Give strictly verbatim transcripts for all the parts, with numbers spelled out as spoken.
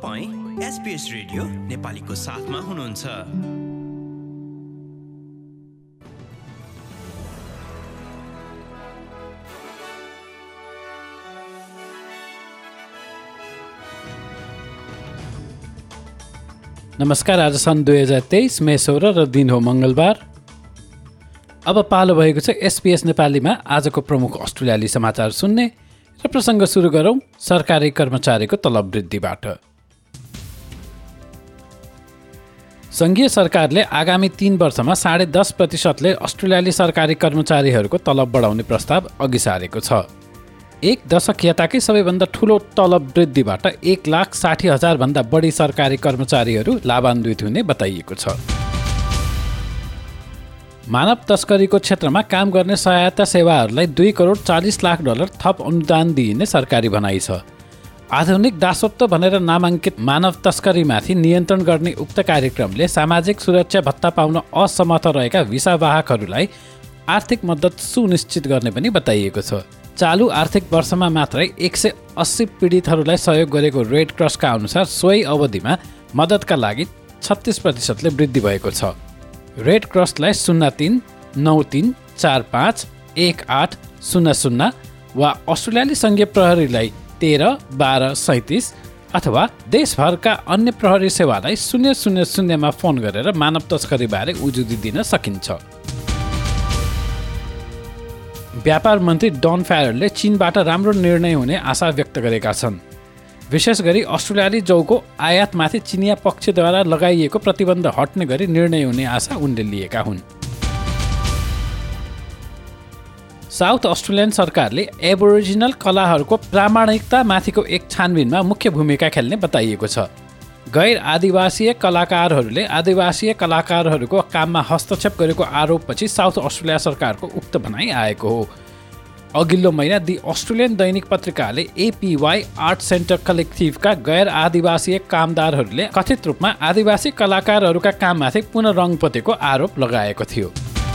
तपाईं SBS radio नेपालीको साथमा हुनुहुन्छ। नमस्कार, आज सन् दुई हजार तेइस मे सोह्र र दिन हो मङ्गलबार। अब पालो भएको छ एसबीएस नेपालीमा आजको प्रमुख अस्ट्रेलियाली समाचार सुन्ने र प्रसङ्ग सुरु गरौँ सरकारी कर्मचारीको तलब वृद्धिबाट। सङ्घीय सरकारले आगामी तीन वर्षमा साढे दस प्रतिशतले अस्ट्रेलियाली सरकारी कर्मचारीहरूको तलब बढाउने प्रस्ताव अघि सारेको छ। एक दशक यताकै सबैभन्दा ठुलो तलब वृद्धिबाट एक लाख साठी हजारभन्दा बढी सरकारी कर्मचारीहरू लाभान्वित हुने बताइएको छ। मानव तस्करीको क्षेत्रमा काम गर्ने सहायता सेवाहरूलाई दुई करोड चालिस लाख डलर थप अनुदान दिइने सरकारी भनाइ छ। आधुनिक दासत्व भनेर नामाङ्कित मानव तस्करीमाथि नियन्त्रण गर्ने उक्त कार्यक्रमले सामाजिक सुरक्षा भत्ता पाउन असमर्थ रहेका भिसावाहकहरूलाई आर्थिक मद्दत सुनिश्चित गर्ने पनि बताइएको छ। चालु आर्थिक वर्षमा मात्रै एक सय अस्सी पीडितहरूलाई सहयोग गरेको रेड क्रसका अनुसार सोही अवधिमा मद्दतका लागि छत्तिस प्रतिशतले वृद्धि भएको छ। रेड क्रसलाई शून्य तीन नौ तीन चार पाँच एक आठ शून्य शून्य वा अस्ट्रेलियाली सङ्घीय प्रहरीलाई तेह्र बाह्र सैँतिस अथवा देशभरका अन्य प्रहरी सेवालाई शून्य शून्य शून्यमा फोन गरेर मानव तस्करीबारे उजुरी दिन सकिन्छ। व्यापार मन्त्री डन फ्यारलले चीनबाट राम्रो निर्णय हुने आशा व्यक्त गरेका छन्। विशेष गरी अस्ट्रेलियाली जौको आयातमाथि चिनिया पक्षद्वारा लगाइएको प्रतिबन्ध हट्ने गरी निर्णय हुने आशा उनले लिएका हुन्। साउथ अस्ट्रेलियन सरकारले एबोरिजिनल कलाहरूको प्रामाणिकतामाथिको एक छानबिनमा मुख्य भूमिका खेल्ने बताइएको छ। गैर आदिवासीय कलाकारहरूले आदिवासीय कलाकारहरूको काममा हस्तक्षेप गरेको आरोपपछि साउथ अस्ट्रेलिया सरकारको उक्त भनाइ आएको हो। अघिल्लो महिना दि अस्ट्रेलियन दैनिक पत्रिकाले एपीवाई आर्ट सेन्टर कलेक्टिभका गैर आदिवासीय कामदारहरूले कथित रूपमा आदिवासी कलाकारहरूका काममाथि पुनः रङ पोतेको आरोप लगाएको थियो।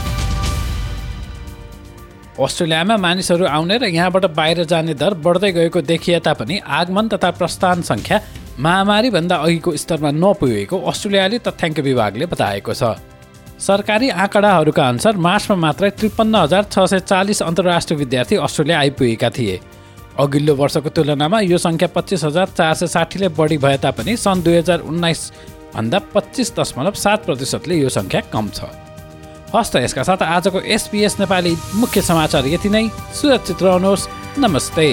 अस्ट्रेलियामा मानिसहरू आउने र यहाँबाट बाहिर जाने दर बढ्दै गएको देखिए तापनि आगमन तथा प्रस्थान सङ्ख्या महामारीभन्दा अघिको स्तरमा नपुगेको अस्ट्रेलियाली तथ्याङ्क विभागले बताएको छ। सरकारी आँकडाहरूका अनुसार मार्चमा मात्रै त्रिपन्न हजार छ सय चालिस अन्तर्राष्ट्रिय विद्यार्थी अस्ट्रेलिया आइपुगेका थिए। अघिल्लो वर्षको तुलनामा यो सङ्ख्या पच्चिस हजार चार सय साठीले बढी भए तापनि सन् दुई हजार उन्नाइसभन्दा पच्चिस दशमलव सात प्रतिशतले यो सङ्ख्या कम छ। हस्त यसका साथ आजको एसबीएस नेपाली मुख्य समाचार यति नै। सुरक्षित रहनुहोस्। नमस्ते।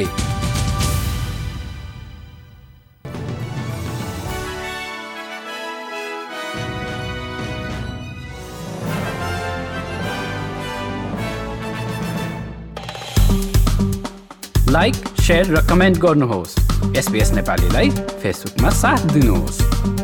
लाइक, शेयर र कमेन्ट गर्नुहोस्। एसबीएस नेपालीलाई फेसबुकमा साथ दिनुहोस्।